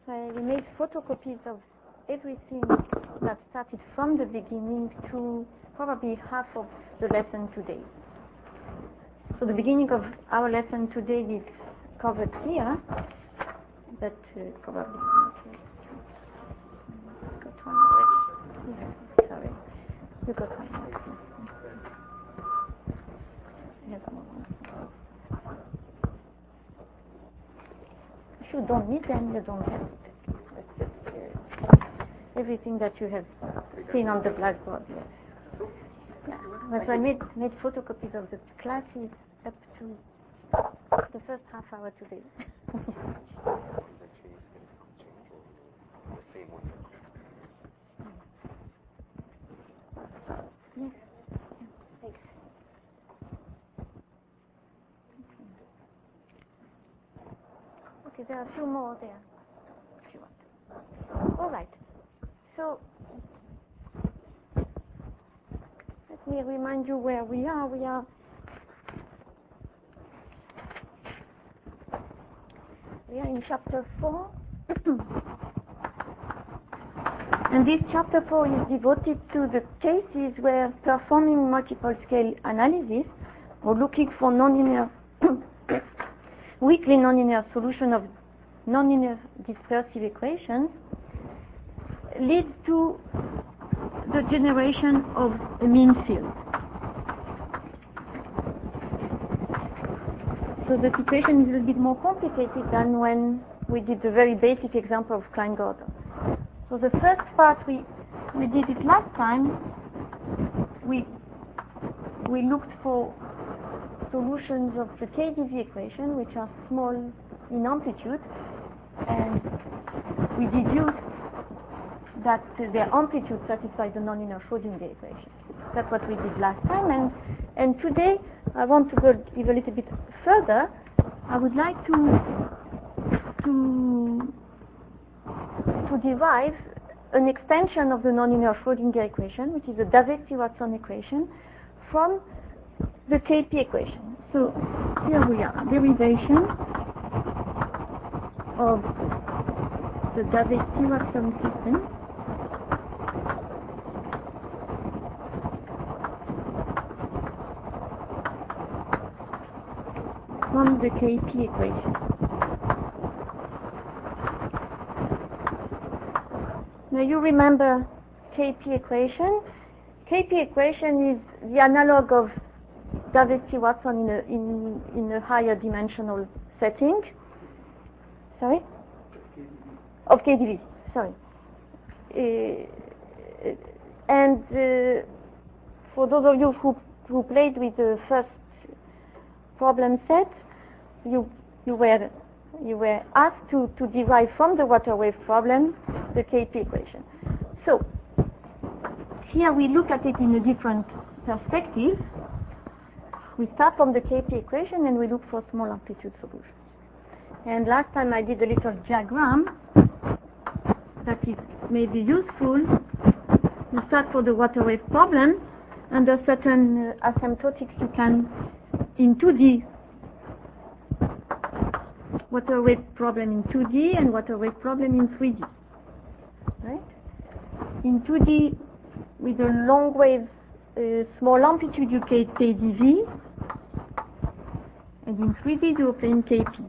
So we made photocopies of everything that started from the beginning to probably half of the lesson today. So the beginning of our lesson today is covered here, but probably not yet. Got one already. Yeah, sorry, you got one already. If you don't need them, you don't have it. It's just everything that you have seen on the blackboard. Yes. Yeah. But I made photocopies of the classes up to the first half hour today. Yes. Thanks. Okay, there are a few more there, if you want. All right. So let me remind you where we are. We are in chapter 4. And this chapter 4 is devoted to the cases where performing multiple scale analysis or looking for nonlinear weakly nonlinear solution of nonlinear dispersive equations leads to the generation of a mean field. So the situation is a little bit more complicated than when we did the very basic example of Klein-Gordon. So the first part we did it last time. We looked for solutions of the KdV equation, which are small in amplitude, and we deduced that their amplitude satisfies the nonlinear Schrödinger equation. That's what we did last time, and today I want to go even a little bit further. I would like to derive an extension of the nonlinear Schrödinger equation, which is the Davesti-Watson equation, from the KP equation. So here we are, derivation of the Davesti-Watson system from the KP equation. Now you remember KP equation. KP equation is the analog of Davesti-Watson in a higher dimensional setting. Sorry? Of KdV. Sorry. And for those of you who played with the first problem set, you were asked to derive from the water wave problem the KP equation. So here we look at it in a different perspective. We start from the KP equation and we look for small amplitude solutions. And last time I did a little diagram that is maybe useful. You start for the water wave problem. Under certain asymptotics you can, in 2D, water wave problem in 2D and water wave problem in 3D. Right? In 2D, with a long wave, small amplitude, you get KdV, and in 3D you obtain KP.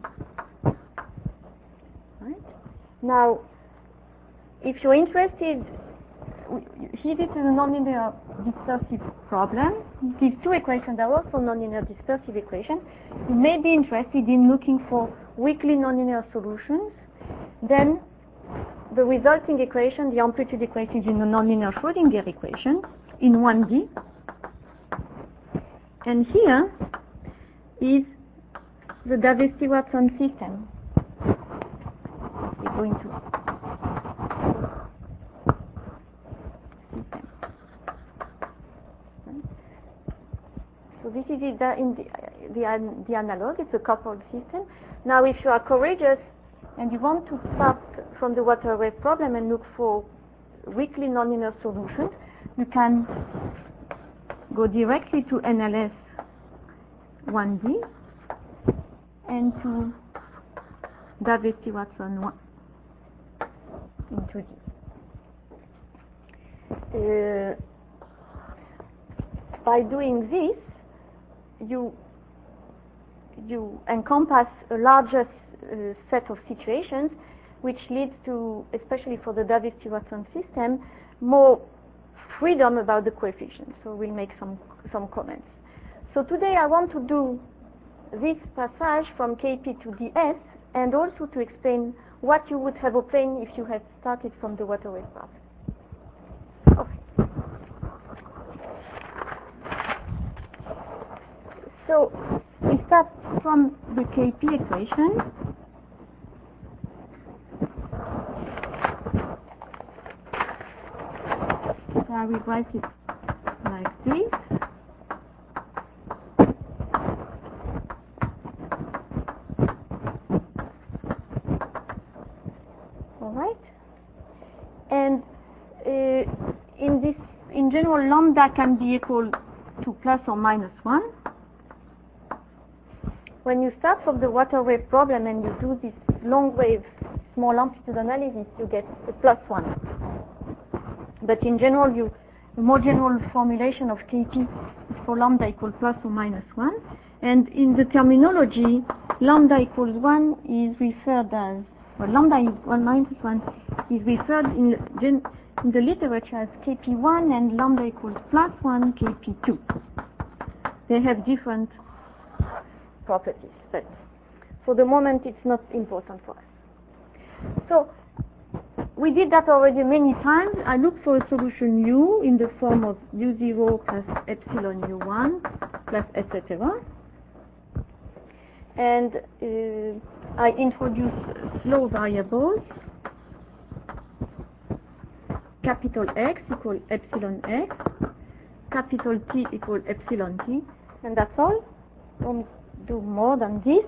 Right? Now, if you're interested, here this is a nonlinear dispersive problem. These two equations are also nonlinear dispersive equations. You may be interested in looking for weakly nonlinear solutions. Then the resulting equation, the amplitude equation, is in the nonlinear Schrödinger equation in 1D. And here is the Davesti-Watson system. We're going to system. So this is the analog. It's a coupled system. Now, if you are courageous and you want to start from the water wave problem and look for weakly nonlinear solutions, you can go directly to NLS 1D and to Davesti-Watson into D. By doing this, you encompass a larger set of situations, which leads to, especially for the Davis-Stewart system, more freedom about the coefficients. So we'll make some comments. So today I want to do this passage from Kp to ds, and also to explain what you would have obtained if you had started from the water wave path. Okay. So we start from the Kp equation. So I will write it like this. All right. And in general, lambda can be equal to plus or minus 1. When you start from the water wave problem and you do this long wave small amplitude analysis, you get a plus 1. But in general, the more general formulation of Kp is for lambda equal plus or minus 1. And in the terminology, lambda equals 1 is referred as, well, lambda is 1 minus 1 is referred in the literature as Kp1, and lambda equals plus 1 Kp2. They have different properties, but for the moment it's not important for us. So we did that already many times. I look for a solution u in the form of u0 plus epsilon u1 plus etc. And I introduce slow variables, capital X equal epsilon x, capital T equal epsilon t, and that's all. Don't do more than this.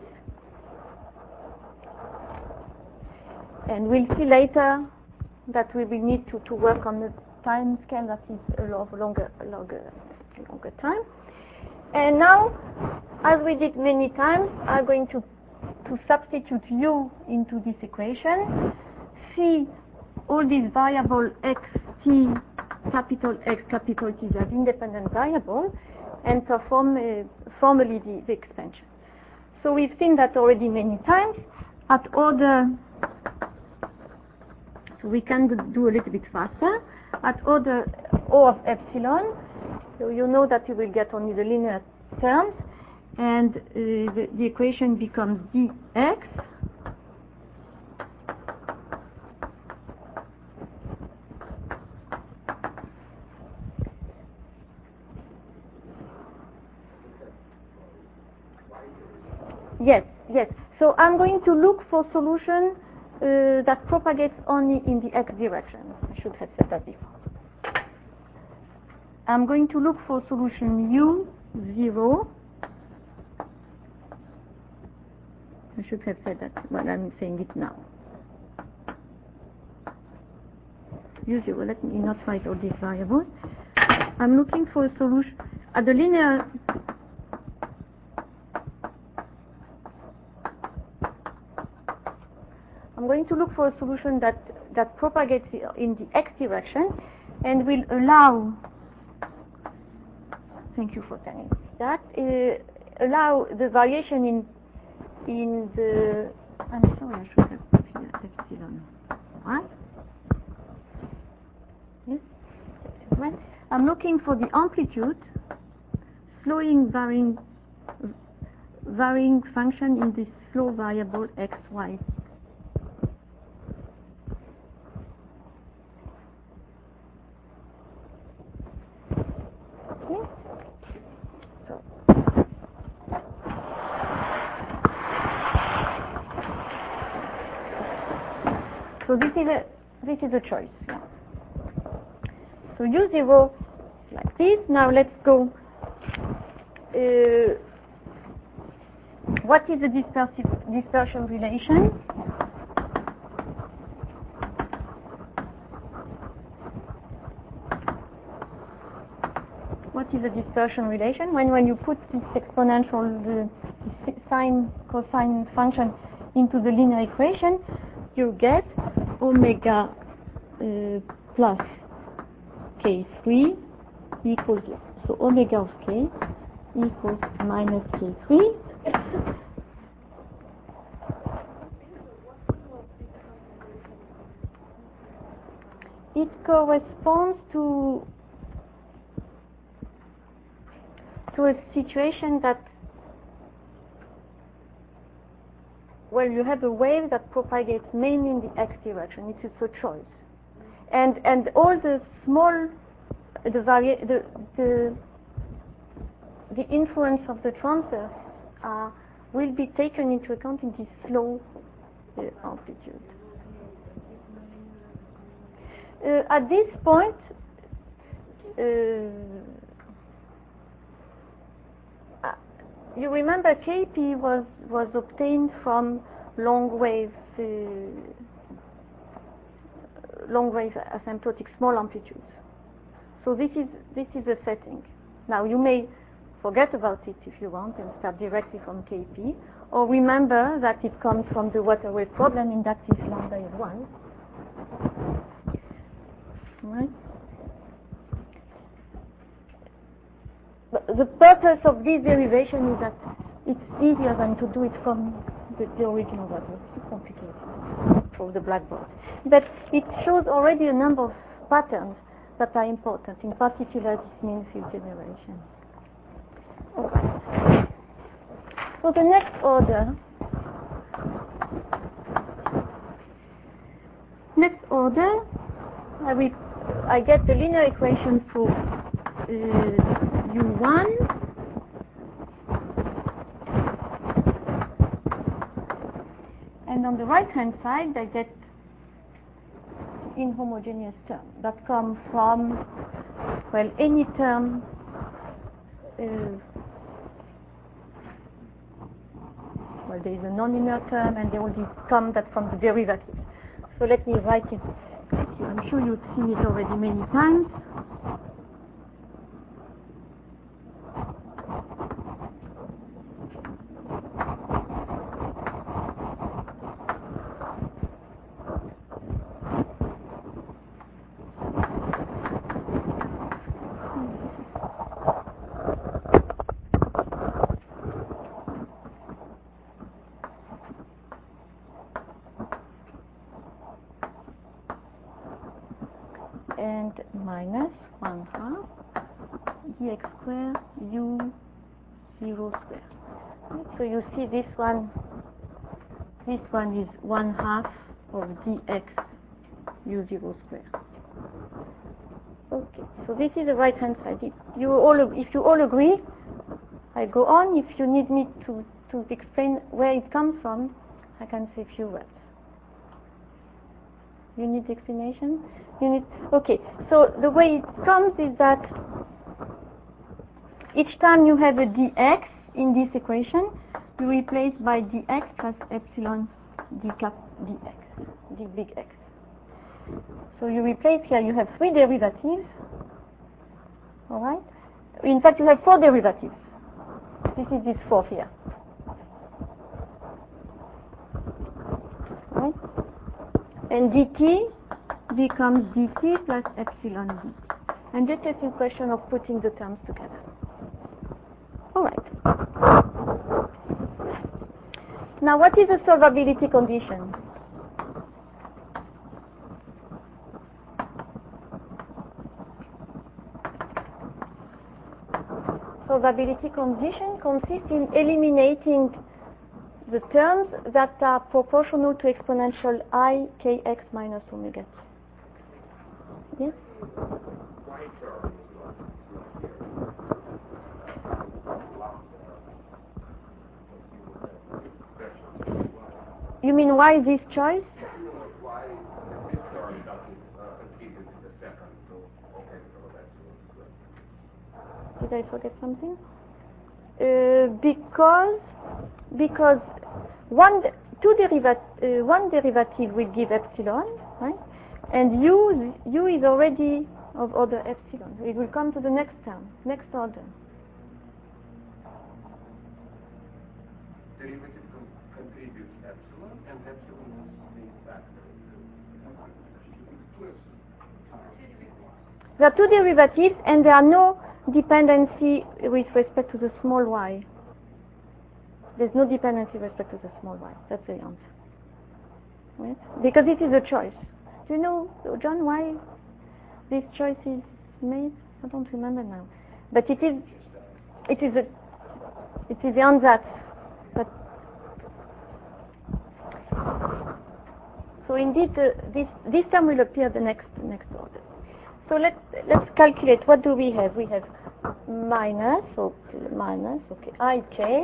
And we'll see later that we will need to work on the time scale that is a longer time. And now, as we did many times, I'm going to substitute u into this equation. See all these variables x, t, capital X, capital T as independent variables, and perform formally the expansion. So we've seen that already many times. At order, so we can do a little bit faster. At order O of epsilon, so you know that you will get only the linear terms, and the equation becomes dx Yes. So I'm going to look for solution that propagates only in the x direction. I should have said that before. I'm going to look for solution u0. I should have said that, but I'm saying it now. U0, let me not write all these variables. I'm looking for a solution at the linear. I'm going to look for a solution that propagates in the x direction and will allow, thank you for telling me that, allow the variation in the, I'm sorry, I should have put here epsilon, right? Yes, right. I'm looking for the amplitude, slowing varying function in this slow variable x, y. So this is a choice. Yeah. So u0 is like this. Now let's go. What is the dispersion relation? What is the dispersion relation? When you put this exponential, the sine cosine function into the linear equation, you get omega plus K3 equals, so omega of K equals minus K3. It corresponds to a situation that, well, you have a wave that propagates mainly in the x direction. It is a choice, and all the small, the influence of the transverse will be taken into account in this slow amplitude. At this point, you remember Kp was obtained from long wave asymptotic small amplitudes. So this is a setting. Now you may forget about it if you want and start directly from Kp, or remember that it comes from the water wave problem in that if lambda is 1. Right? The purpose of this derivation is that it's easier than to do it from the original water. It's too complicated for the blackboard. But it shows already a number of patterns that are important, in particular this mean field generation. Okay. So the next order I get the linear equation for U1 and on the right hand side I get the inhomogeneous term that comes from, well, any term well, there is a nonlinear term and there will be come that from the derivative. So let me write it. I'm sure you've seen it already many times. And minus 1/2 dx square u0 square. So you see this one is 1/2 of dx u0 square. Okay, so this is the right hand side. If you all agree, I go on. If you need me to explain where it comes from, I can say a few words. You need explanation? Okay, so the way it comes is that each time you have a dx in this equation, you replace by dx plus epsilon d cap dx, d big X. So you replace here, you have 3 derivatives, alright? In fact, you have 4 derivatives. This is this 4 here. Right? And dt becomes dt plus epsilon dt. And this is a question of putting the terms together. All right. Now, what is the solvability condition? Solvability condition consists in eliminating the terms that are proportional to exponential I kx minus omega t. Yes? You mean why this choice? Why this term doesn't contribute to the second? So, okay, so that's good. Did I forget something? Because one derivative will give epsilon, right? And u is already of order epsilon. It will come to the next term, next order. Derivative contributes epsilon, and epsilon is the factor. There are two derivatives, and there are no dependency with respect to the small y. There's no dependency with respect to the small y. That's the answer. Right? Because it is a choice. Do you know, John, why this choice is made? I don't remember now. But it is the ansatz. But so indeed, this term will appear the next order. So let's calculate. What do we have? We have minus, okay, ik.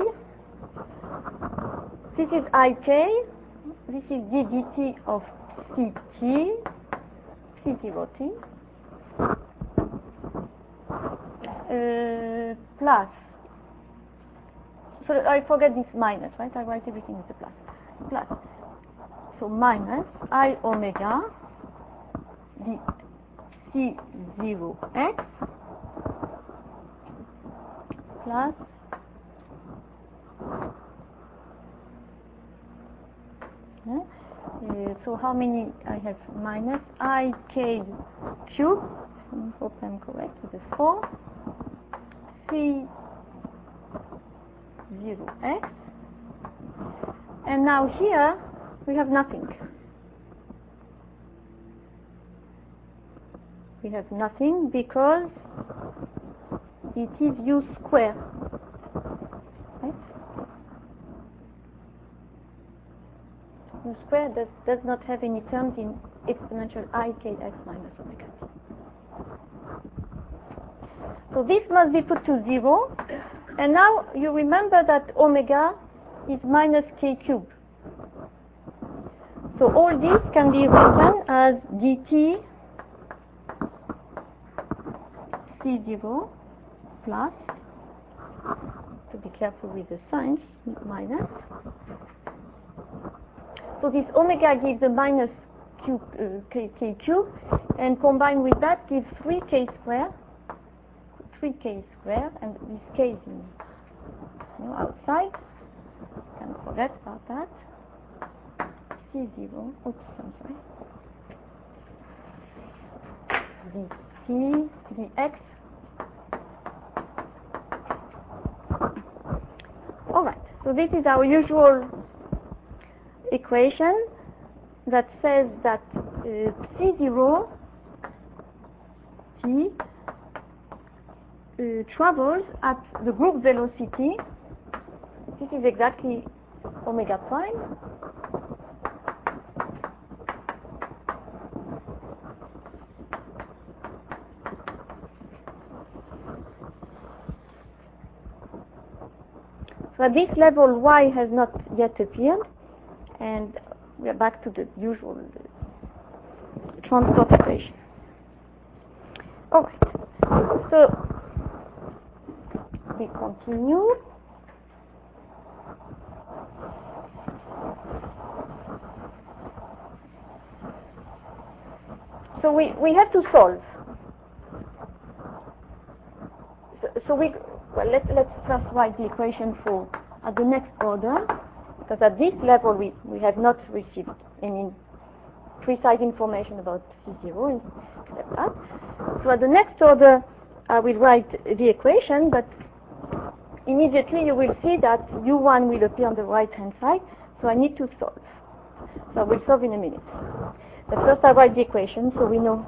This is ik. This is ddt of ct, c0t, plus. So I forget this minus, right? I write everything with a plus. Plus. So minus I omega d c0x plus so how many I have? Minus ik cube, I hope I'm correct, with the 4 c0x, and now here we have nothing. We have nothing because it is u square, right? U square does not have any terms in exponential ikx minus omega t. So this must be put to 0, and now you remember that omega is minus k cubed. So all this can be written as dt c0 plus, to be careful with the signs, minus. So this omega gives a minus k cube, and combined with that gives 3k squared, and this k is outside. Can't forget about that. C0, oops, I'm sorry. dt dx. All right. So this is our usual equation that says that C0 t travels at the group velocity. This is exactly omega prime. So at this level, y has not yet appeared, and we are back to the usual transport equation. All right. So we continue. So we have to solve. Let's first write the equation for at the next order, because at this level we have not received any precise information about C0 except that. So at the next order I will write the equation, but immediately you will see that U1 will appear on the right hand side, so I need to solve. So I will solve in a minute. But first I write the equation, so we know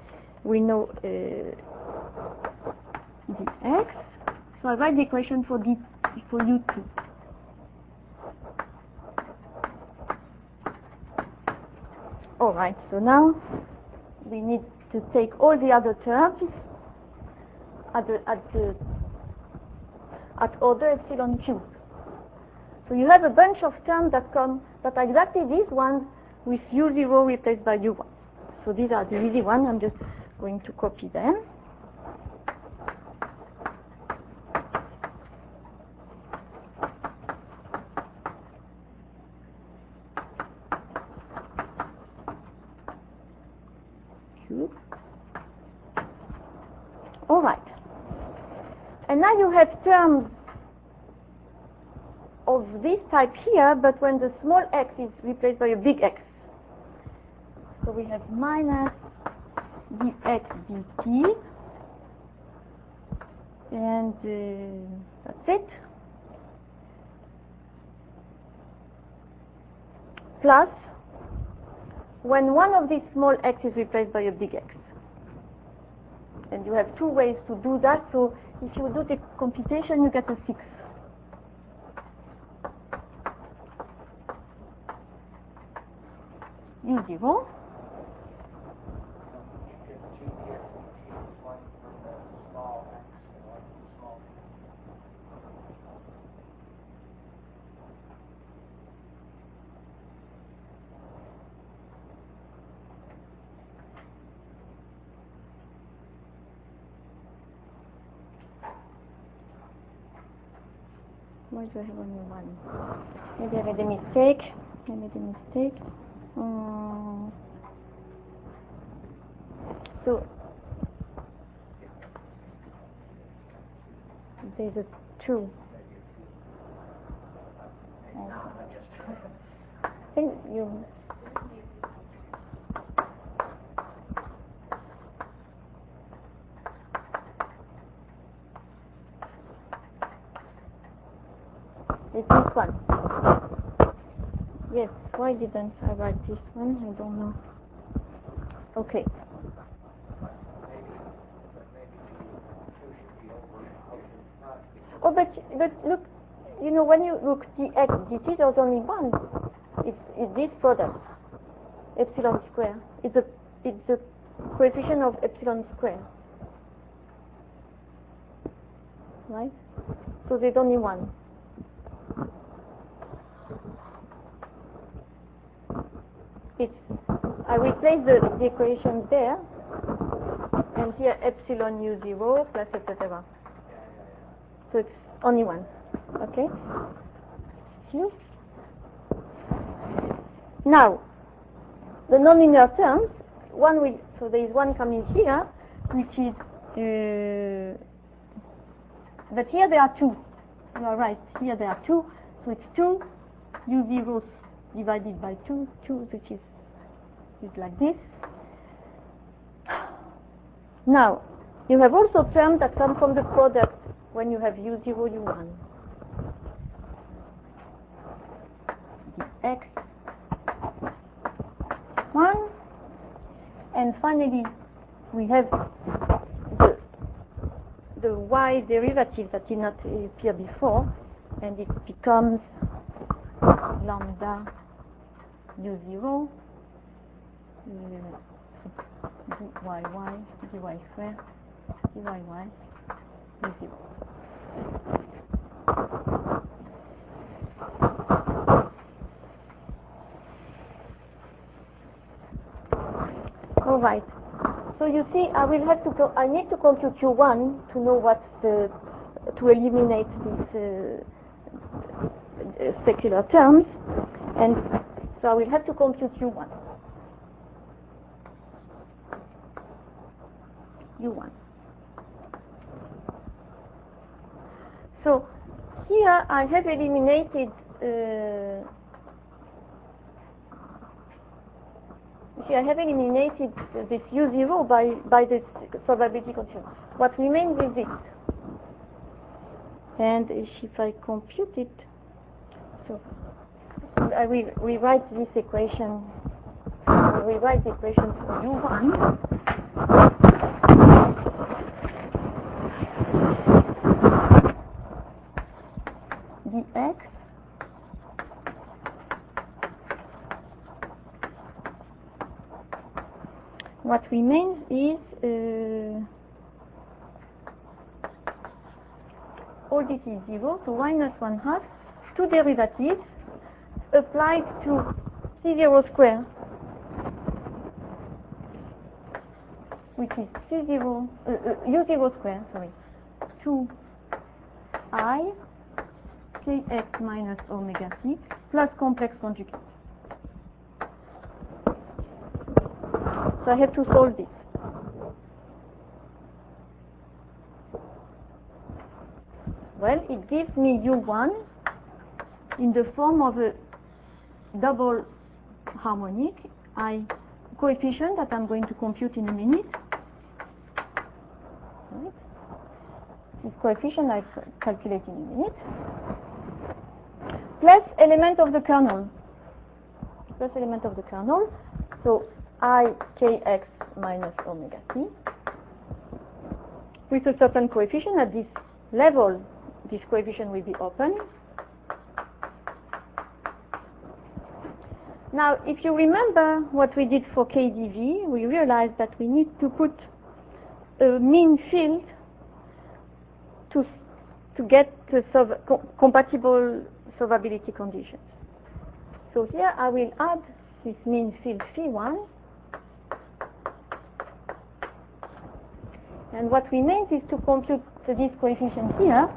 dx. So I write the equation for U2. All right, so now we need to take all the other terms at order epsilon cube. So you have a bunch of terms that are exactly these ones with U0 replaced by U1. So these are the easy ones. I'm just going to copy them. All right. And now you have terms of this type here, but when the small x is replaced by a big X. So we have minus dx dt, and that's it. Plus, when one of these small x is replaced by a big X. And you have two ways to do that, so if you do the computation, you get a 6. U0. Why do I have only one? Maybe I made a mistake. So there's a 2. I think you. It's this one. Yes, why didn't I write this one? I don't know. Okay. Oh, but look, you know, when you look dx dt, there's only one. It's this product, epsilon square. It's the coefficient of epsilon square, right? So there's only one. I replace the equation there, and here epsilon u0 plus etc. So it's only one. Okay? Here. Now, the nonlinear terms, so there is one coming here, which is, but here there are 2. You are right, here there are 2, so it's 2 u0 divided by 2, which is like this. Now, you have also terms that come from the product when you have u0, u1. X 1, and finally we have the y derivative that did not appear before, and it becomes lambda u0 dyy dy square dyy u0. All right. So you see, I need to compute u1 to know what to eliminate these specular terms, and so I will have to compute u1. So here I have eliminated this u0 by this probability constant. What remains is this. And if I compute it, so I will rewrite this equation. Rewrite the equation for u1. dx what remains is all this is 0, so minus 1/2, two derivatives applied to c0 square, which is u0 square, 2i kx minus omega t plus complex conjugate. So I have to solve this. Well, it gives me u1 in the form of a double harmonic, I coefficient that I'm going to compute in a minute. Right. This coefficient I calculate in a minute. Plus element of the kernel. Plus element of the kernel. So I kx minus omega t with a certain coefficient. At this level, this coefficient will be open. Now, if you remember what we did for KdV, we realized that we need to put a mean field to get the compatible solvability conditions. So here I will add this mean field phi1. And what we meant is to compute this coefficient here.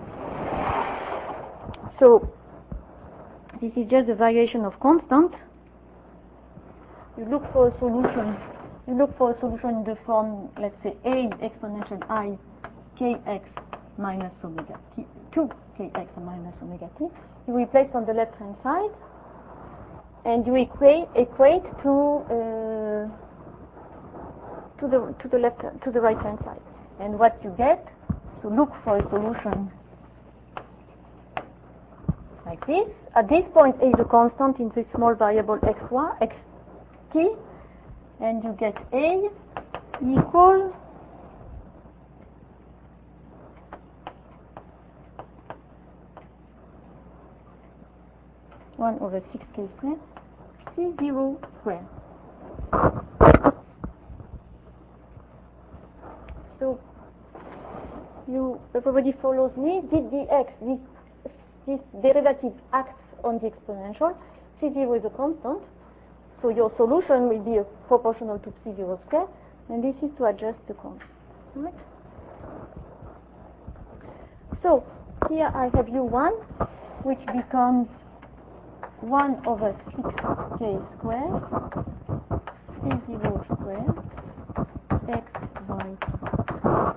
So this is just a variation of constant. You look for a solution. You look for a solution in the form, let's say, a exponential I kx minus omega t, 2 kx minus omega t. You replace on the left-hand side, and you equate to the right-hand side. And what you get, to look for a solution like this. At this point, a is a constant in this small variable x1, xt, and you get a equal 1 over 6k squared C0 squared. So everybody follows me. Did dx, this derivative acts on the exponential. C0 is a constant, so your solution will be proportional to C0 squared, and this is to adjust the constant. Right? So here I have U1, which becomes 1 over 6k squared C0 squared x by.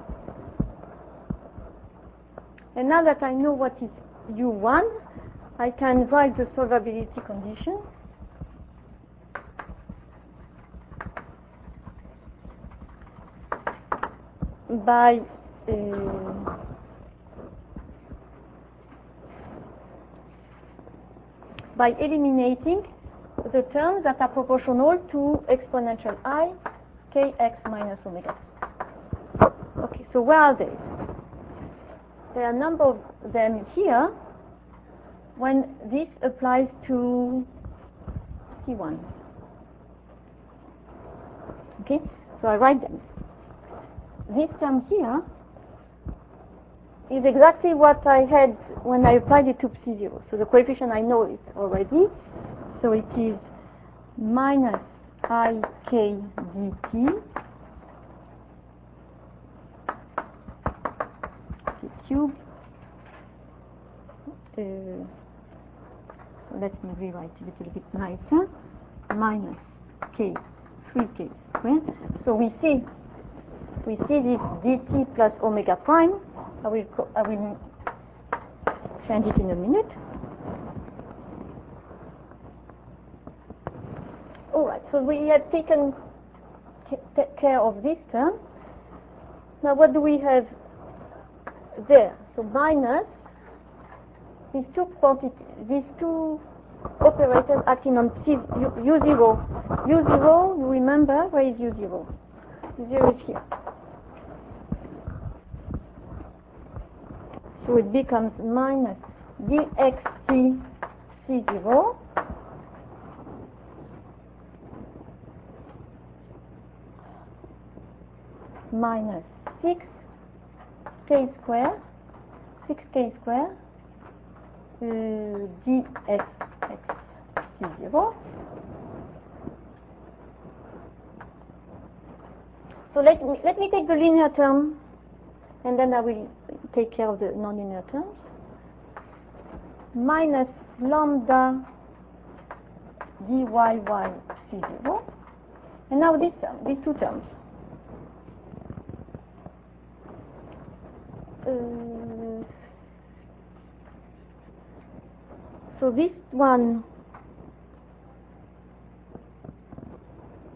And now that I know what is U1, I can write the solvability condition. By eliminating the terms that are proportional to exponential I kx minus omega. Okay, so where are they? There are a number of them here when this applies to C1. Okay, so I write them. This term here is exactly what I had when I applied it to C0. So the coefficient I know it already. So it is minus ik dt cube. Let me rewrite it a little bit nicer. Minus k 3k squared. So we see this dt plus omega prime. I will change it in a minute. All right. So we had taken care of this term. Now what do we have there? So minus these two operators acting on U0. U0, you remember, where is U0? U0 is here. So it becomes minus dxt C0 minus 6k squared dx C0. So let me take the linear term, and then I will take care of the nonlinear terms. Minus lambda dyy C0. And now this term, these two terms. So this one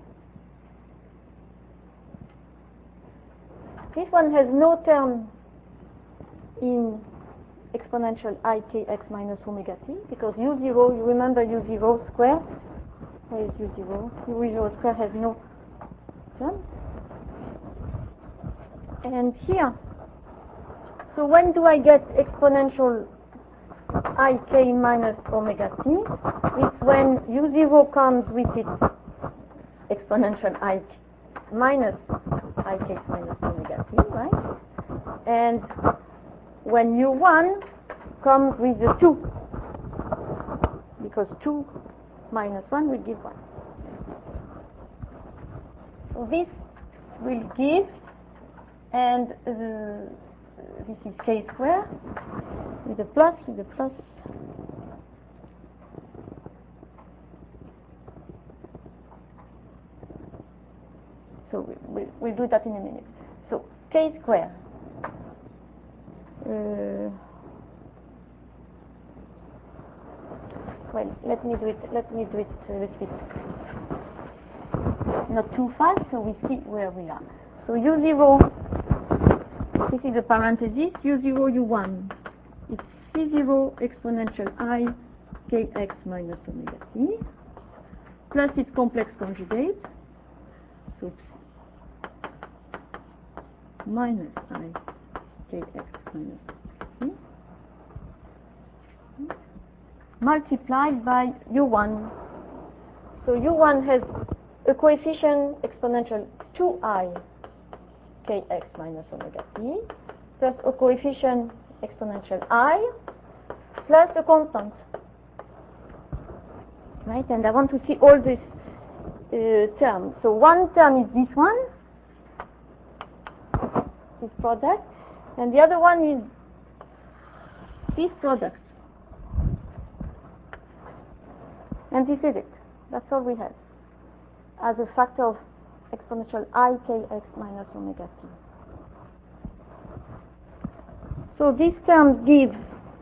this one has no term in exponential ikx minus omega t, because u0, you remember u0 square, where is u0? u0 square has no term. And here, so when do I get exponential ik minus omega t? It's when u0 comes with its exponential ik minus ikx minus omega t, right? And when u1 comes with the 2, because 2 minus 1 will give 1. So this will give, and this is k squared with a plus, So we'll do that in a minute. So k squared. Well, let me do it a little bit not too fast, so we see where we are. So u0, this is a parenthesis, u0, u1. It's c0 exponential I kx minus omega t plus its complex conjugate, so minus I kx minus t multiplied by u1. So u1 has a coefficient exponential 2I kx minus omega t plus a coefficient exponential I plus a constant. Right? And I want to see all these terms. So one term is this one, this product, and the other one is this product. And this is it. That's all we have as a factor of exponential I kx minus omega t. So this term gives,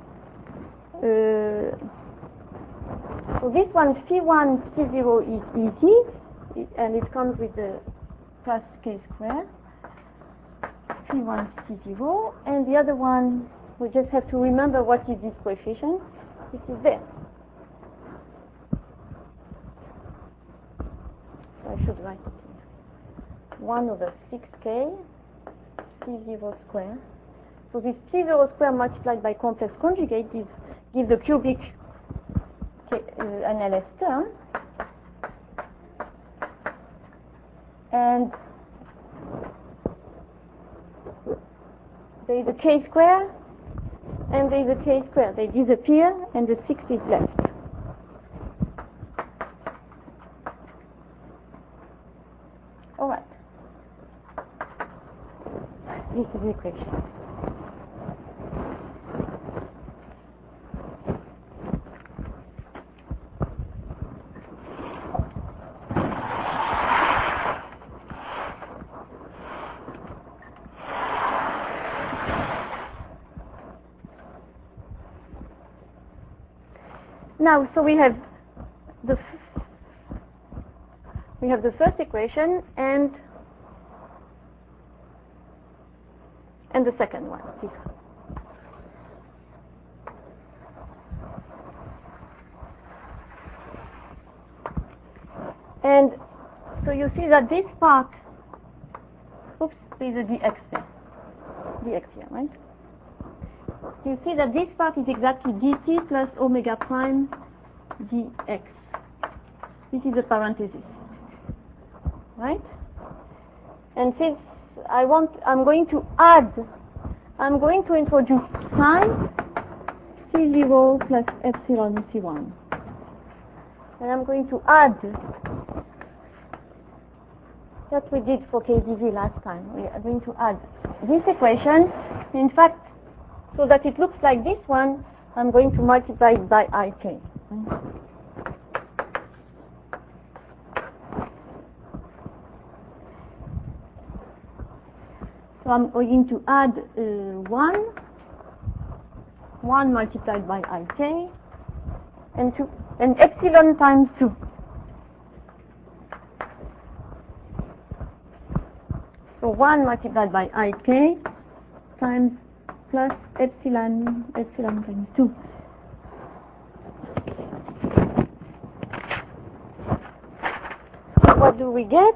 so this one, C1, C0 is easy, and it comes with the plus k squared, C1, C0, and the other one, we just have to remember what is this coefficient. This is there. So I should write it here. 1 over 6k C0 square. So this C0 square multiplied by complex conjugate gives the cubic NLS term. And there is a k square and there is a k square. They disappear and the 6 is left. All right. This is the equation. Now, so we have the first equation and the second one. This one. And so you see that this part, oops, there is a dx there, dx here, right? You see that this part is exactly dt plus omega prime dx. This is a parenthesis, right? And since I'm going to introduce sine C0 plus epsilon C1. And I'm going to add that we did for KdV last time. We are going to add this equation. In fact, so that it looks like this one, I'm going to multiply it by ik. So I'm going to add 1 multiplied by ik, and 2, and epsilon times 2. So 1 multiplied by ik times plus epsilon times 2. So what do we get?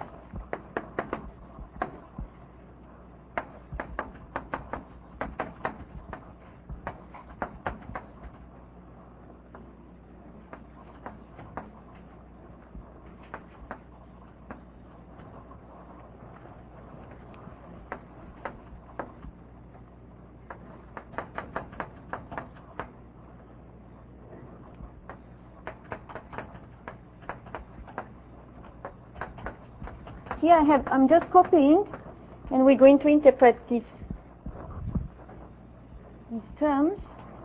Here I'm just copying, and we're going to interpret these terms.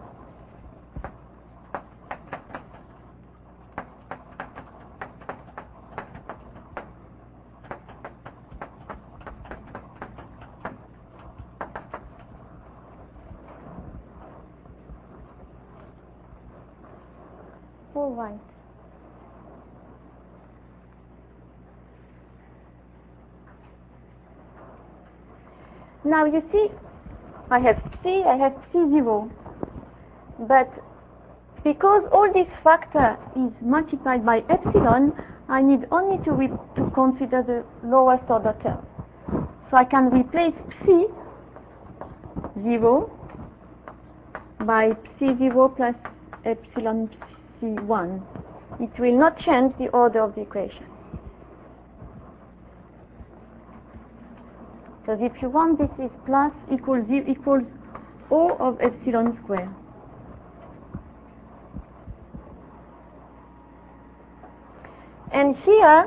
All right. Now you see, I have C0, but because all this factor is multiplied by epsilon, I need only to consider the lowest order term. So I can replace Psi0 by Psi0 plus epsilon C1. It will not change the order of the equation. Because if you want, this is plus equals O of epsilon squared. And here,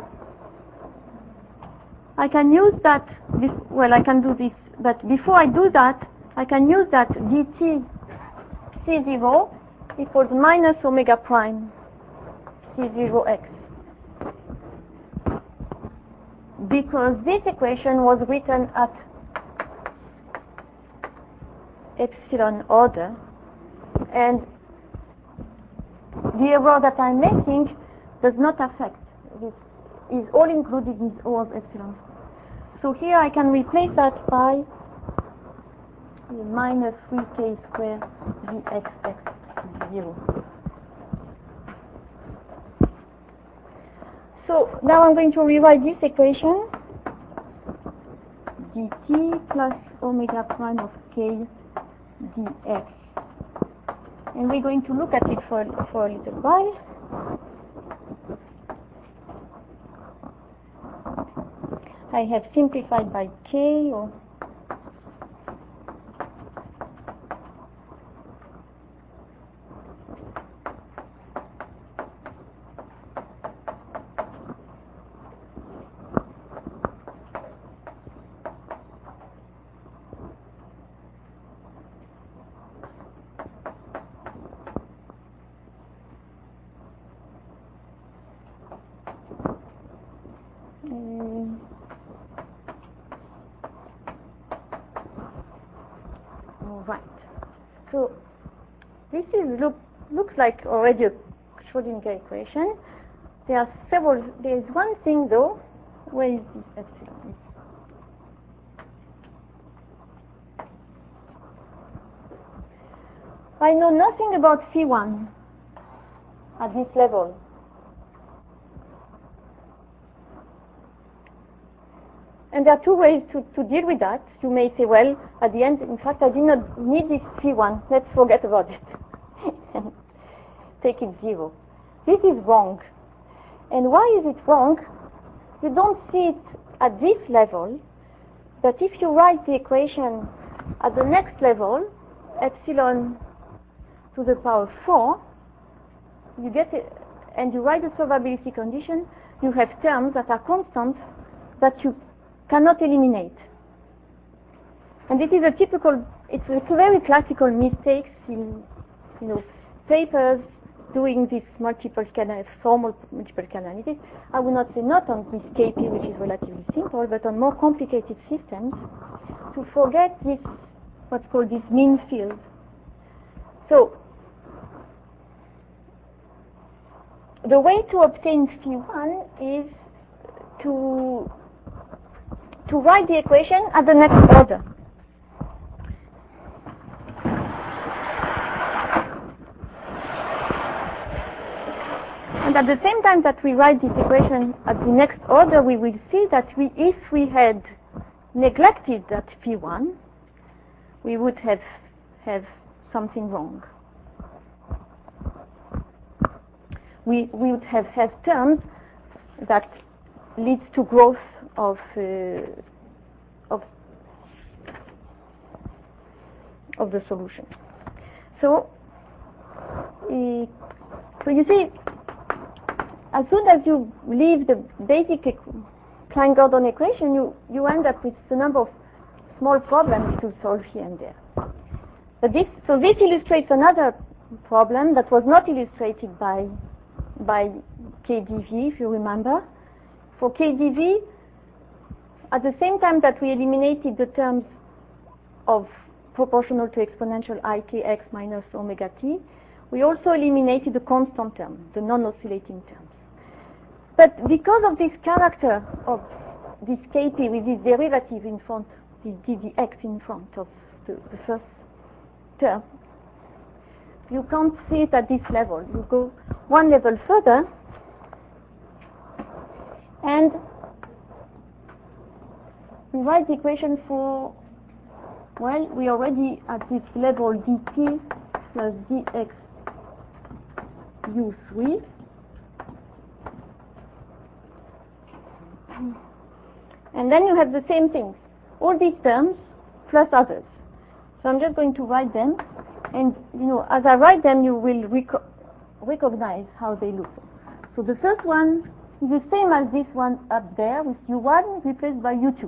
I can use that, I can do this, but before I do that, I can use that dt C0 equals minus omega prime C0x. Because this equation was written at epsilon order, and the error that I'm making does not affect. This is all included in O of epsilon. So here I can replace that by minus 3k squared dxx 0. So now I'm going to rewrite this equation, dt plus omega prime of k dx. And we're going to look at it for a little while. I have simplified by k, or right. So this looks like already a Schrödinger equation. There are several. There is one thing though. Where is this epsilon? I know nothing about C1 at this level. And there are two ways to deal with that. You may say, well, at the end, in fact, I did not need this C1. Let's forget about it and take it 0. This is wrong. And why is it wrong? You don't see it at this level, but if you write the equation at the next level, epsilon to the power 4, you get it, and you write the solvability condition, you have terms that are constant that you cannot eliminate. And this is it's a very classical mistake in papers doing this formal multiple analysis. I would not say not on this KP, which is relatively simple, but on more complicated systems, to forget this, what's called this mean field. So, the way to obtain C1 is to to write the equation at the next order. And at the same time that we write this equation at the next order, we will see that if we had neglected that P1, we would have something wrong. We would have terms that leads to growth of the solution. So you see, as soon as you leave the basic Klein-Gordon equation, you end up with a number of small problems to solve here and there. But this illustrates another problem that was not illustrated by KdV, if you remember. For KdV, at the same time that we eliminated the terms of proportional to exponential ikx minus omega t, we also eliminated the constant term, the non-oscillating terms. But because of this character of this kp with this derivative in front, this ddx in front of the first term, you can't see it at this level. You go one level further, and we write the equation for, well, we already at this level dt plus dx u3. And then you have the same things, all these terms plus others. So I'm just going to write them, and as I write them, you will recognize how they look. So the first one is the same as this one up there, with u1 replaced by u2.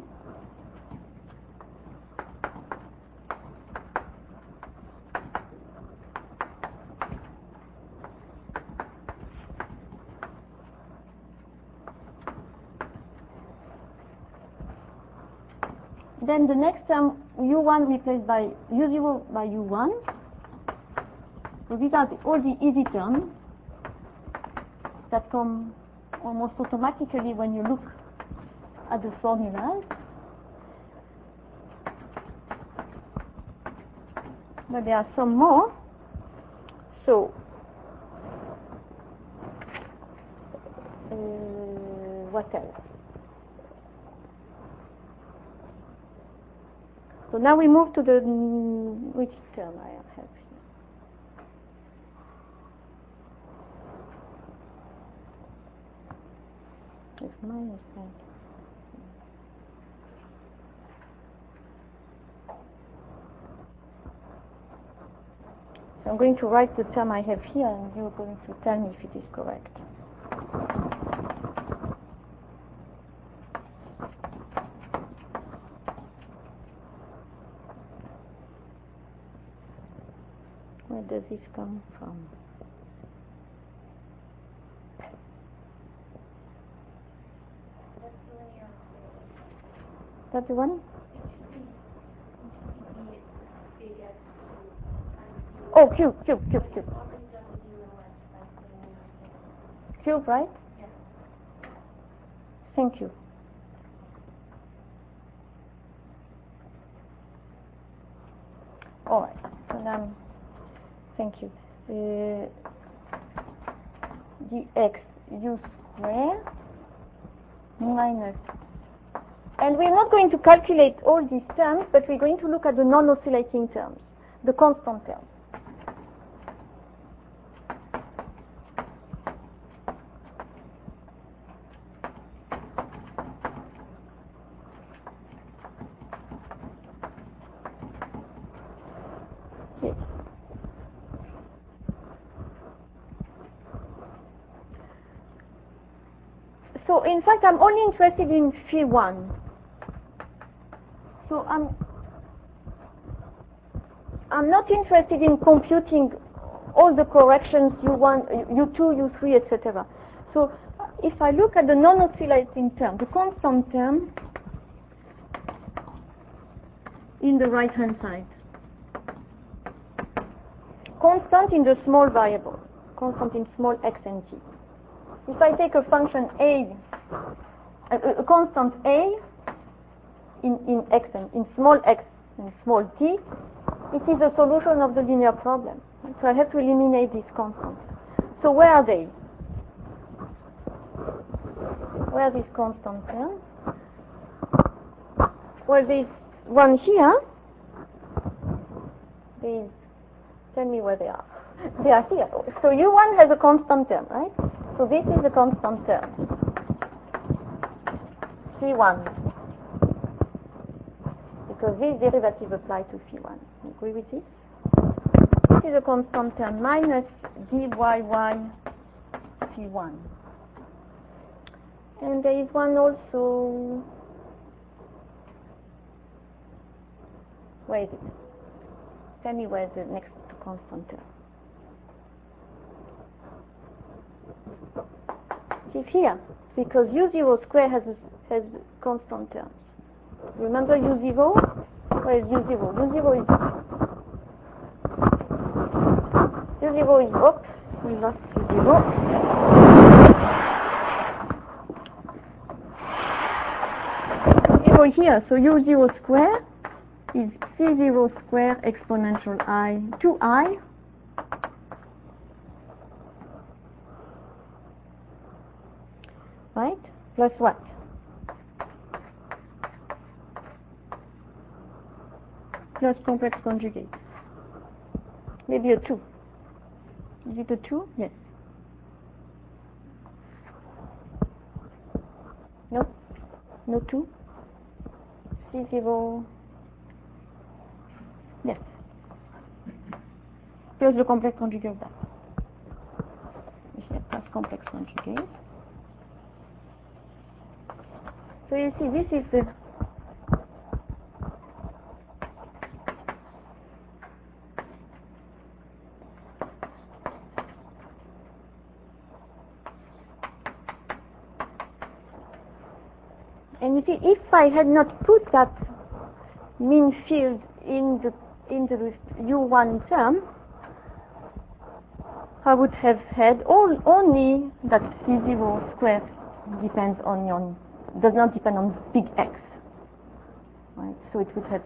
Then the next term, u1 replaced by u0 by u1. So these are all the easy terms that come almost automatically when you look at the formulas. But there are some more. So what else? So now we move to the, which term I have here? It's minus 9. So I'm going to write the term I have here, and you're going to tell me if it is correct. Where does this come from? That's the one? Oh, cube. Cube, right? Yes. Thank you. All right. So now, thank you. Dx u square minus. And we're not going to calculate all these terms, but we're going to look at the non-oscillating terms, the constant terms. Yes. So in fact, I'm only interested in phi1. So I'm not interested in computing all the corrections u1, u2, u3, etc. So if I look at the non-oscillating term, the constant term in the right-hand side, constant in the small variable, constant in small x and t. If I take a function a constant a, in x and in small x and small t, it is a solution of the linear problem. So I have to eliminate these constants. So where are they? Where are these constant terms? Well, there's one here. Tell me where they are. They are here. So u1 has a constant term, right? So this is a constant term. C1. Because these derivatives apply to C1. You agree with this? This is a constant term minus dyy C1. And there is one also. Where is it? Tell me where the next constant term. It is here, because u0 square has constant terms. Remember u0? Where is u0? U0 is, oops, we lost u0. U0 here, so u0 square is c0 square exponential I 2i right, plus what? Plus complex conjugate. Maybe a 2. Is it a 2? Yes. No? No 2? C0. Yes. Plus the complex conjugate of that. Plus complex conjugate. So you see, this is the and you see, if I had not put that mean field in the u1 term, I would have had only that c0 square depends on does not depend on big X, right? So it would have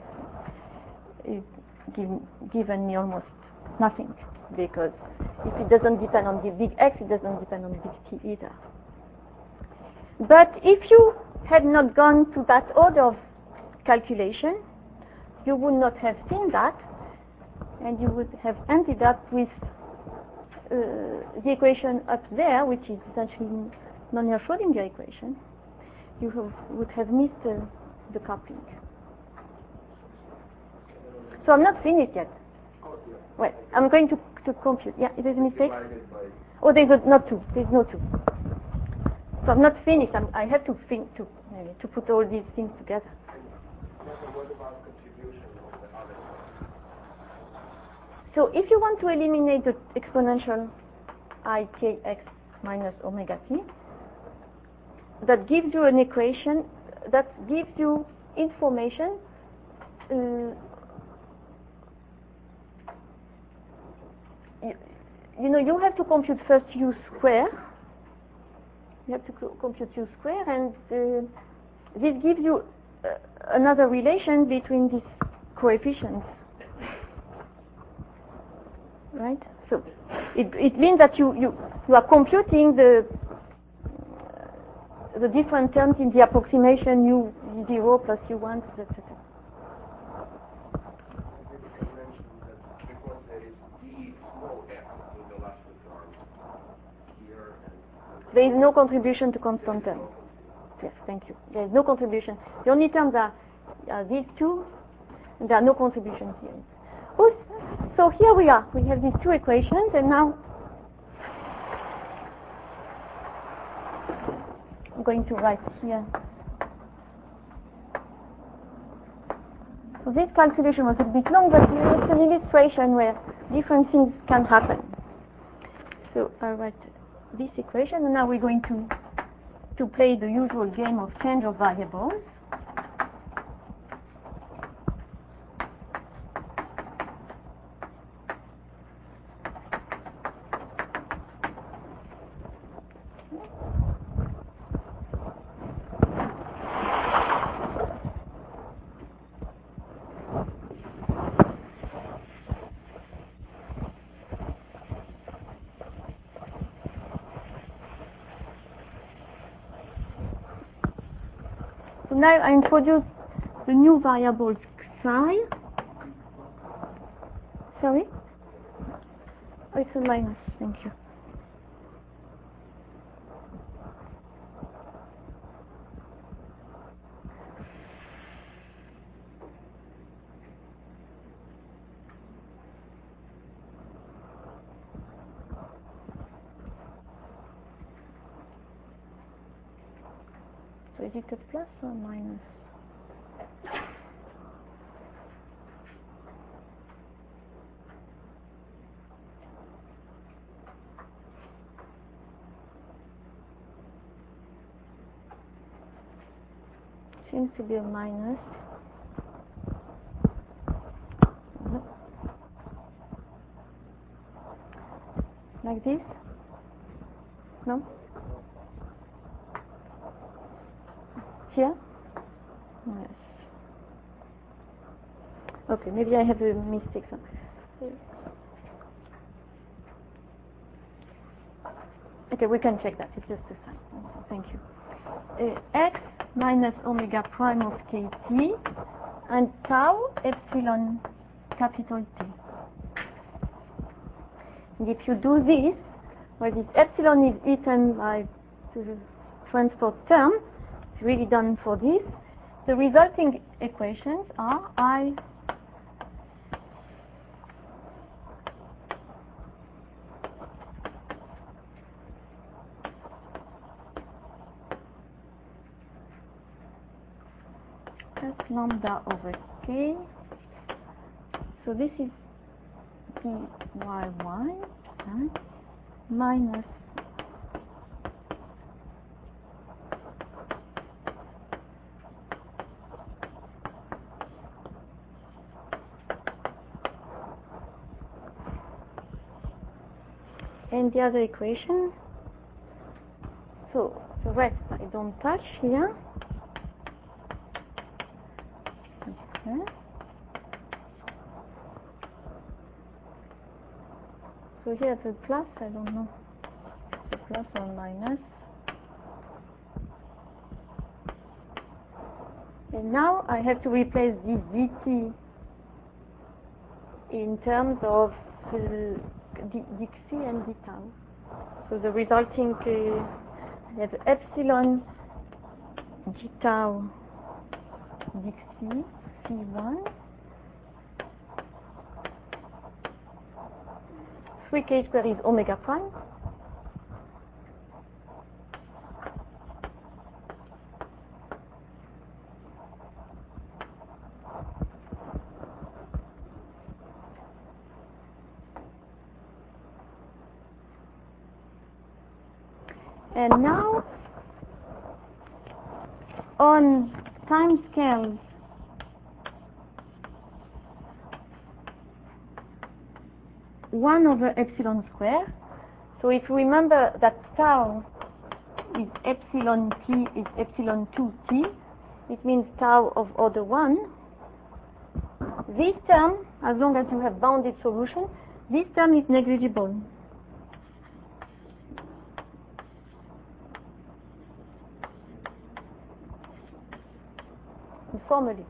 given me almost nothing, because if it doesn't depend on the big X, it doesn't depend on big T either. But if you had not gone to that order of calculation, you would not have seen that, and you would have ended up with the equation up there, which is essentially non-linear Schrödinger equation. You would have missed the coupling. So I'm not finished yet. Well, I'm going to compute. Yeah, there's a mistake. Oh, not 2. There's no 2. So I'm not finished. I have to put all these things together. What about contribution of the other? So if you want to eliminate the exponential I kx minus omega t, that gives you an equation that gives you information you have to compute first u square. You have to compute u square, and this gives you another relation between these coefficients, right? So it means that you are computing the different terms in the approximation u0 plus u1, etc. There is no contribution to constant terms. Yes, thank you. There is no contribution. The only terms are these two, and there are no contributions here. So here we are. We have these two equations, and now I'm going to write here. So this calculation was a bit long, but it's an illustration where different things can happen. So I write this equation, and now we're going to play the usual game of change of variables. So now I introduce the new variable psi. Sorry? Oh, it's a minus, thank you. So is it a plus or a minus? Seems to be a minus. No. Like this? No? Here? Yes. Okay, maybe I have a mistake. Okay, we can check that. It's just a sign. Thank you. X minus omega prime of kt and tau epsilon capital T. And if you do this, where this epsilon is eaten by the transport term, it's really done for this, the resulting equations are I plus lambda over k. So this is dyy minus and the other equation. So the rest I don't touch here. Okay. So here the plus, I don't know, the plus or minus. And now I have to replace this dt in terms of dxc and d tau. So the resulting, I have epsilon d tau dxc c1 3k squared is omega prime and now on time scales one over epsilon square. So if you remember that tau is epsilon t is epsilon 2t, it means tau of order 1. This term, as long as you have bounded solution, this term is negligible. Formally.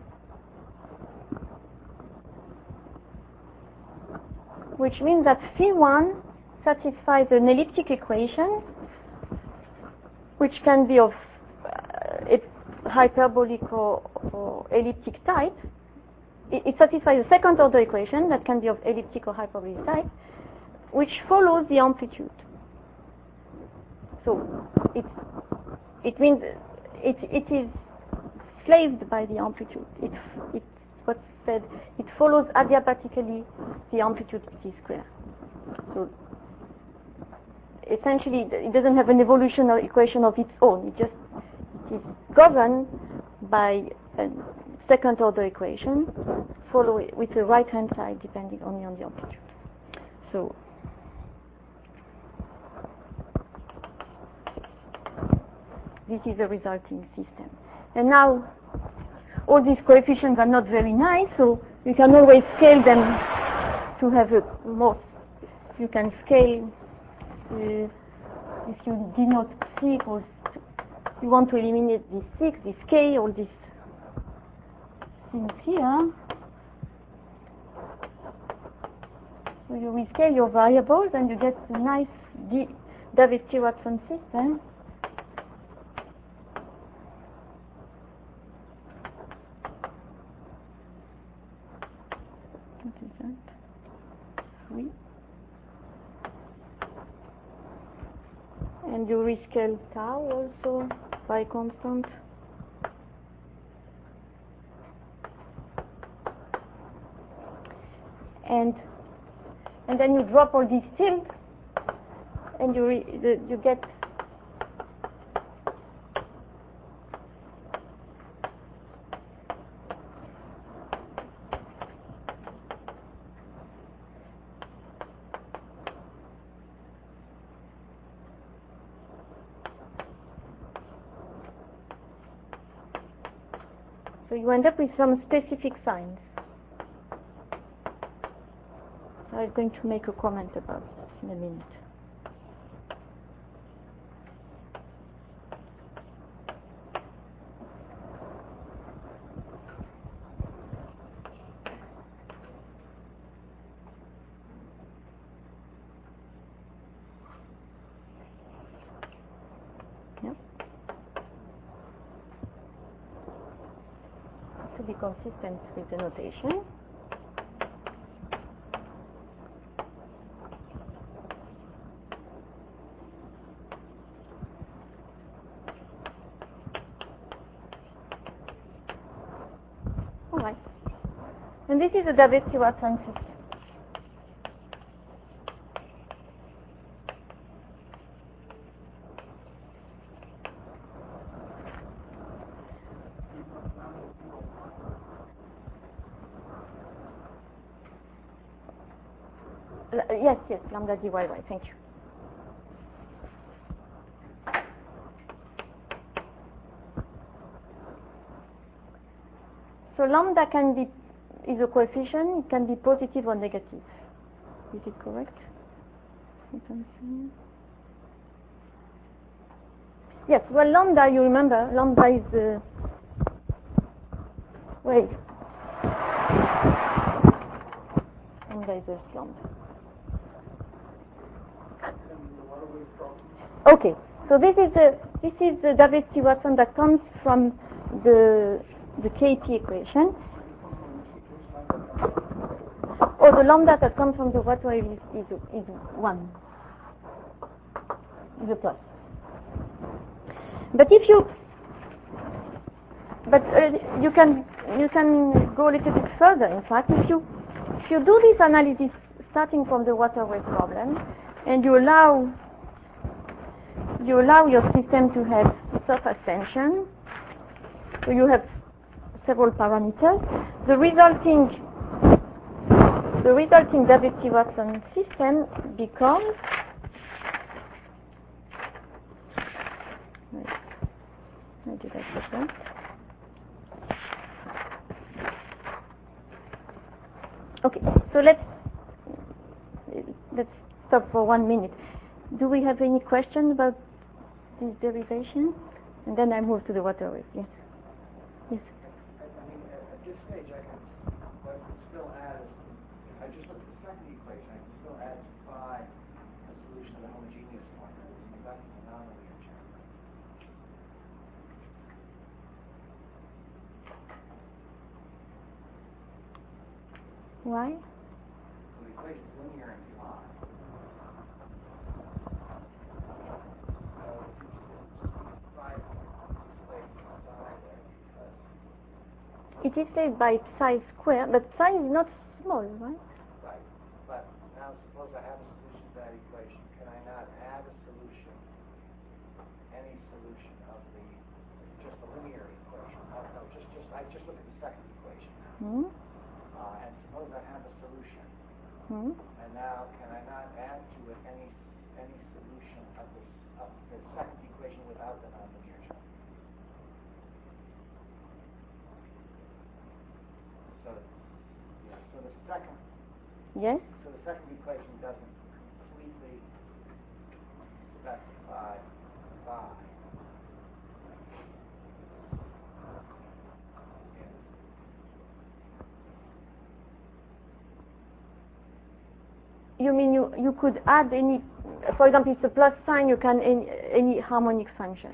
Which means that phi1 satisfies an elliptic equation which can be of hyperbolic or elliptic type. It satisfies a second order equation that can be of elliptic or hyperbolic type, which follows the amplitude. So it means it is slaved by the amplitude. It's what's said. It follows adiabatically the amplitude t square. So essentially, it doesn't have an evolutional equation of its own. It is governed by a second order equation, follow with the right hand side depending only on the amplitude. So this is the resulting system. And now all these coefficients are not very nice, so you can always scale them to have a more. You can scale if you denote c equals you want to eliminate this 6, this k, all these things here. So you rescale your variables and you get a nice Davidsky-Watson system. What is that? 3. And you rescale tau also by constant. And then you drop all these tildes, and you get so you end up with some specific signs. I'm going to make a comment about this in a minute. Yep. To be consistent with the notation. And this is a Davidsky-Watson system. Yes, lambda dy, thank you. So lambda is a coefficient, it can be positive or negative. Is it correct? Yes, well, lambda, you remember, lambda is the... Wait. Lambda is just lambda. Okay, so this is the Davidsky-Watson that comes from the KT equation. Or the lambda that comes from the water is 1. Is a plus. But if you can go a little bit further. In fact, if you do this analysis starting from the water wave problem, and you allow your system to have surface tension, so you have several parameters, the resulting Davidsky-Watson system becomes where did I put that? Okay, so let's stop for 1 minute. Do we have any question about this derivation? And then I move to the water wave. Yes. Yes. I mean, at this stage, I can still add, if I just look at the second equation, I can still add phi a solution of the homogeneous one. That's the non-linear term. Why? So the equation is linear in phi. It is said by psi square, but psi is not small, right? Right. But now suppose I have a solution to that equation. Can I not add a solution, any solution of just the linear equation? I just look at the second equation now. And suppose I have a solution. And now can I not add to it any solution of the second equation without the nonlinear term? So the second. Yes. So the second equation doesn't completely specify phi. You mean you could add any, for example, it's a plus sign, you can any harmonic function.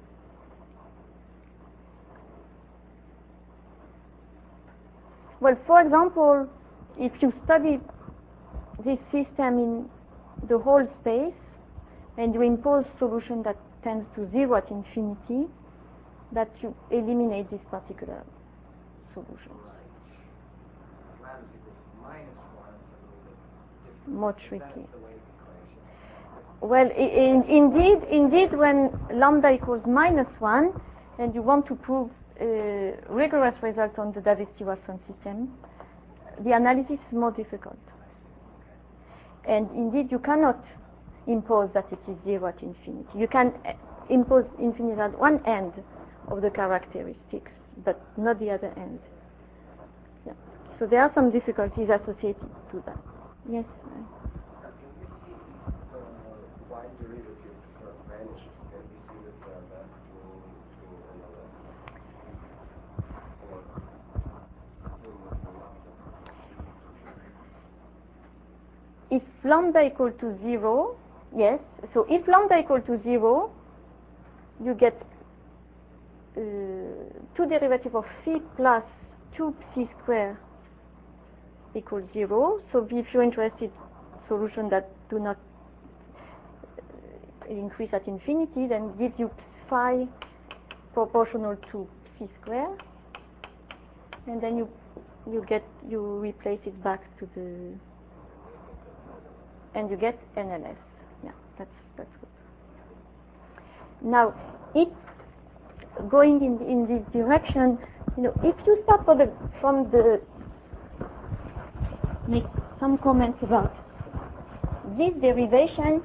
Well, for example, if you study this system in the whole space and you impose solution that tends to 0 at infinity, that you eliminate this particular solution. Lambda equals -1 is a little bit different. More That's tricky. the wave equation. Well, indeed, when lambda equals -1, and you want to prove rigorous results on the Davidsky-Watson system, the analysis is more difficult. And indeed, you cannot impose that it is 0 at infinity. You can impose infinity at one end of the characteristics, but not the other end. Yeah. So there are some difficulties associated to that. Yes. Can we see if y derivative vanishes? Can we see that through NLS? Or if lambda equal to 0, yes. So if lambda equal to 0, you get 2 derivative of phi plus 2 psi square equals 0. So if you're interested solution that do not increase at infinity, then gives you phi proportional to psi square, and then you replace it back to the, and you get NLS. Yeah, that's good. Now, it going in this direction, if you start from the make some comments about this derivation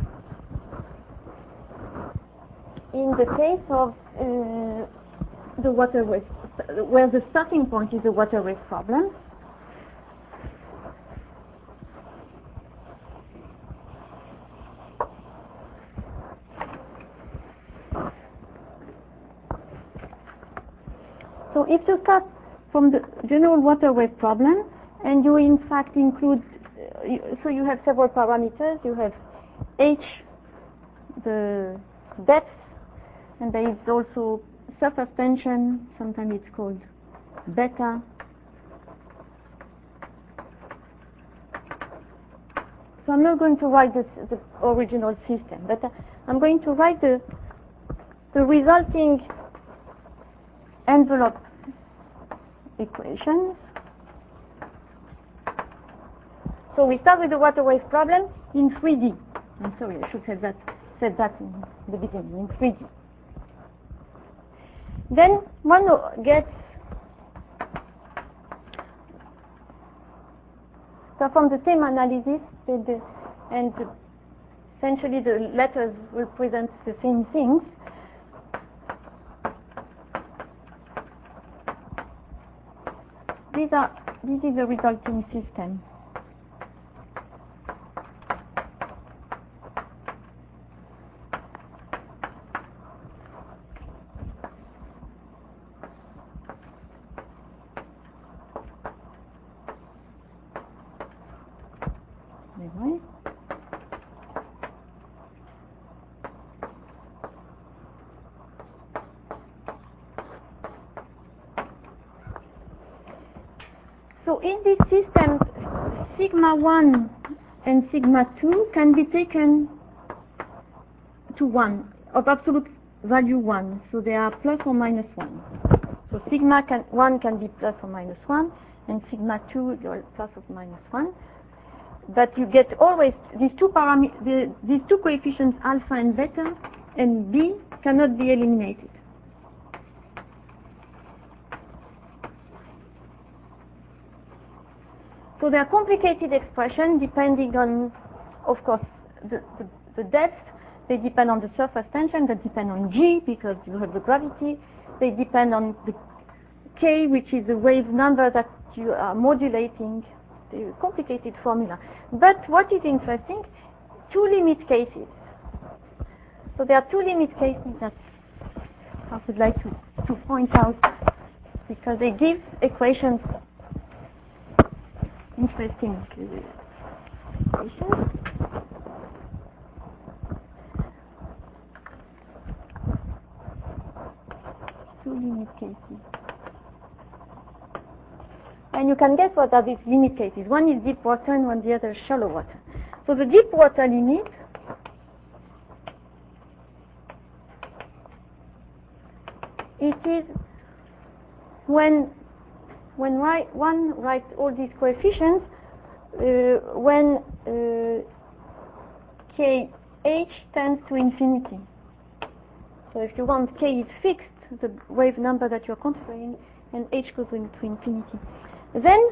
in the case of the water wave, where the starting point is the water wave problem. So if you start from the general water wave problem, and you in fact include, so you have several parameters. You have h, the depth, and there is also surface tension. Sometimes it's called beta. So I'm not going to write the original system, but I'm going to write the resulting envelope equations. So we start with the water wave problem in 3D. I'm sorry, I should have said that in the beginning, in 3D. Then one gets, perform the same analysis, and essentially the letters represent the same things. This is the resulting system. Anyway. So in this system, sigma 1 and sigma 2 can be taken to 1, of absolute value 1. So they are plus or minus 1. So sigma 1 can be plus or minus 1, and sigma 2 is plus or minus 1. But you get always these two these two coefficients, alpha and beta, and b cannot be eliminated. So they are complicated expressions depending on, of course, the depth. They depend on the surface tension. They depend on g because you have the gravity. They depend on the k, which is the wave number that you are modulating. The complicated formula. But what is interesting, two limit cases. So there are two limit cases that I would like to point out because they give equations interesting equations. Two limit cases. And you can guess what are these limit cases. One is deep water and one the other is shallow water. So the deep water limit it is when one writes all these coefficients when kh tends to infinity. So if you want k is fixed, the wave number that you're considering, and h goes into infinity. Then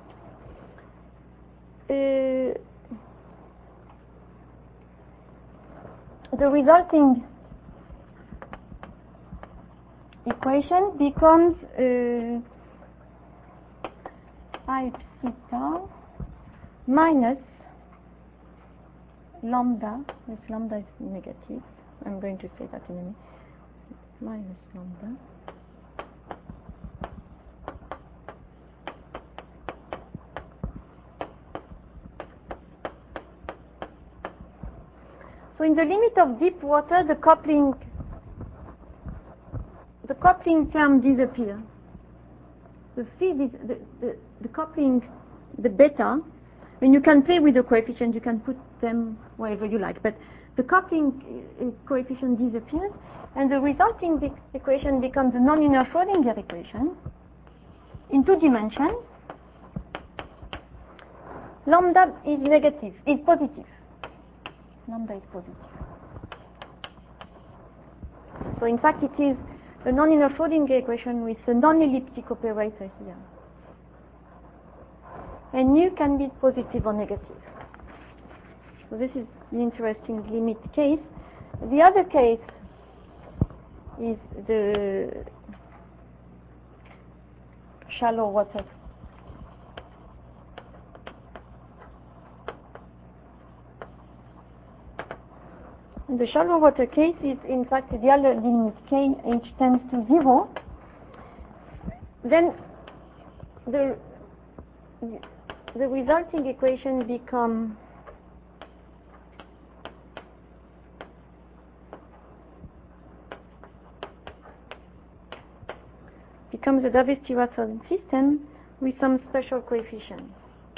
the resulting equation becomes phi theta minus lambda. This lambda is negative. I'm going to say that in a minute. Minus lambda. So in the limit of deep water, the coupling term disappears. The coupling, the beta, when you can play with the coefficients, you can put them wherever you like, but the coupling coefficient disappears, and the resulting equation becomes a nonlinear Schrödinger equation in 2 dimensions. Lambda is negative, is positive. Lambda is positive. So in fact it is a nonlinear Schrödinger equation with a non-elliptic operator here. And nu can be positive or negative. So this is the interesting limit case. The other case is the shallow water. The shallow water case is in fact the other limit k h tends to 0. Then the resulting equation becomes a Davis-Stewart system with some special coefficients.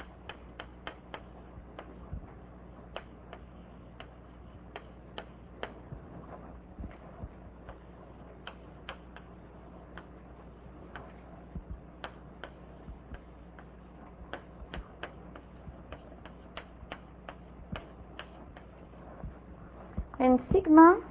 And sigma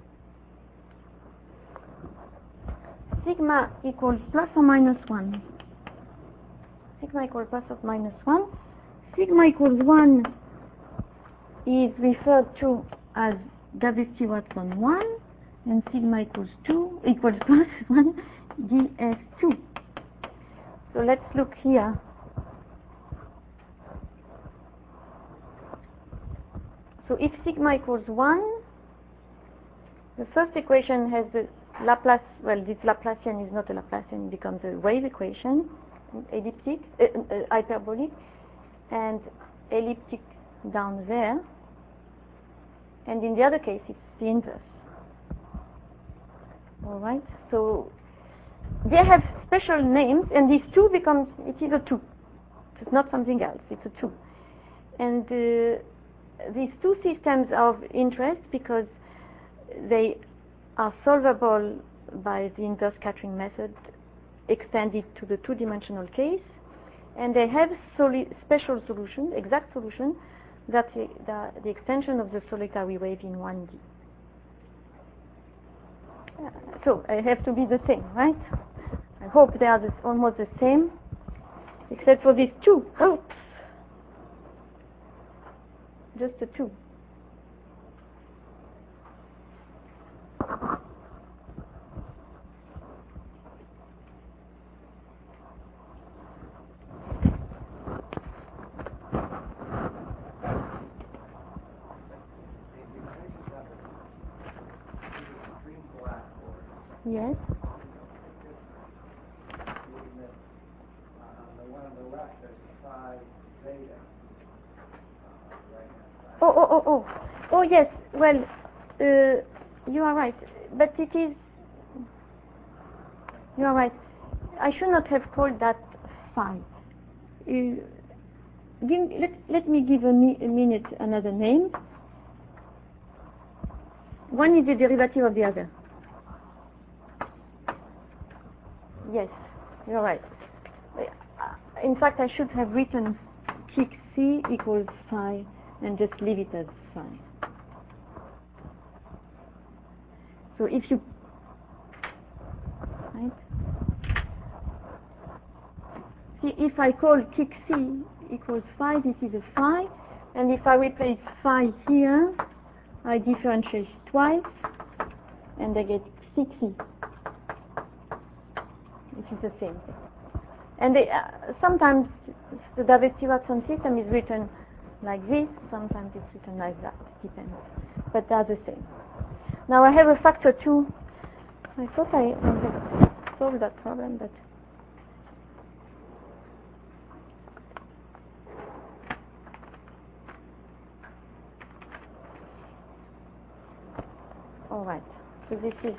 equals plus or minus 1. Sigma equals plus or minus 1. Sigma equals 1 is referred to as Davis-Stewart on 1, and sigma equals 2 equals plus 1 ds2. So let's look here. So if sigma equals 1, the first equation has the Laplace, well, this Laplacian is not a Laplacian, it becomes a wave equation, elliptic, hyperbolic, and elliptic down there. And in the other case, it's the inverse. Alright, so they have special names, and these 2 becomes, it is a 2. It's not something else, it's a 2. And these 2 systems are of interest because they are solvable by the inverse scattering method extended to the 2-dimensional case, and they have special solution, exact solution, that's the extension of the solitary wave in 1D. So I have to be the same, right? I hope they are almost the same, except for these 2. Oops. Just a 2. Yes. The one on the left is phi zeta. Oh, yes. Well, you are right. But it is... You are right. I should not have called that phi. Let me give a minute another name. One is the derivative of the other. Yes, you're right. In fact, I should have written kick C equals phi and just leave it as phi. So if you... Right? See, if I call kick C equals phi, this is a phi, and if I replace phi here, I differentiate twice, and I get 6e, which is the same thing. And sometimes the David-Stewartson system is written like this, sometimes it's written like that, it depends. But they're the same. Now I have a factor 2. I thought I had solved that problem, but... All right, so this is...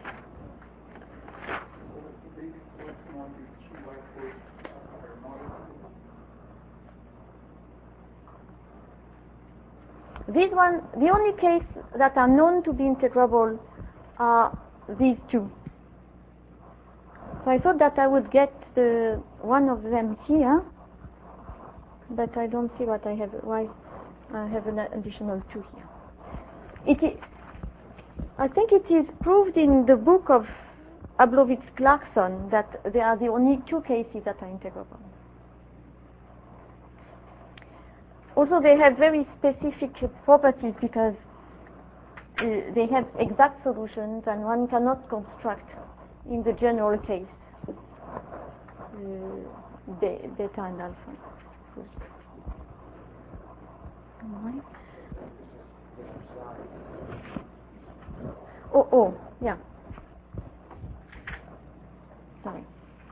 These one, the only case that are known to be integrable are these two. So I thought that I would get one of them here, but I don't see what I have, why I have an additional 2 here. I think it is proved in the book of Ablowitz-Clarkson that they are the only 2 cases that are integrable. Also, they have very specific properties because they have exact solutions, and one cannot construct in the general case beta and alpha. Right. Oh, yeah. Sorry.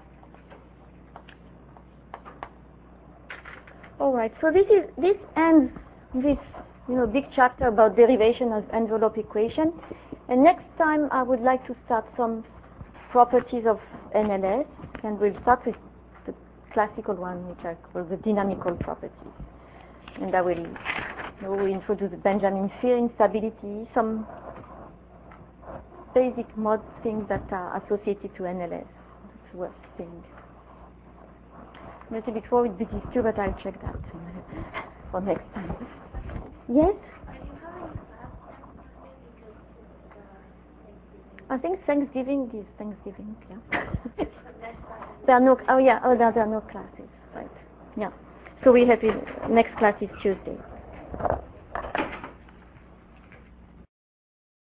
All right. So this ends this big chapter about derivation of envelope equation. And next time I would like to start some properties of NLS, and we'll start with the classical one, which I call the dynamical properties. And I will introduce Benjamin field instability, some basic mod things that are associated to NLS. It's worth saying. I'm a little bit worried with these two, but I'll check that for next time. Yes? I think Thanksgiving is Thanksgiving, yeah. There are no classes, right. Yeah. So we have next class is Tuesday.